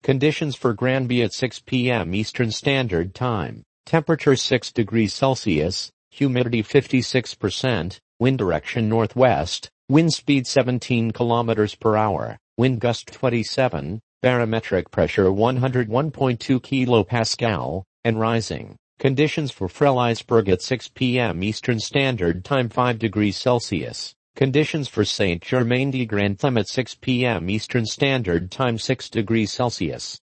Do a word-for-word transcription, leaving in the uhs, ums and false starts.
Conditions for Granby at six p m Eastern Standard Time. Temperature six degrees Celsius, humidity fifty-six percent, wind direction northwest, wind speed seventeen kilometers per hour, wind gust twenty-seven, barometric pressure one hundred one point two kilopascal, and rising. Conditions for Frelighsburg at six p m Eastern Standard Time five degrees Celsius. Conditions for Saint Germain de Grantham at six p m Eastern Standard Time six degrees Celsius.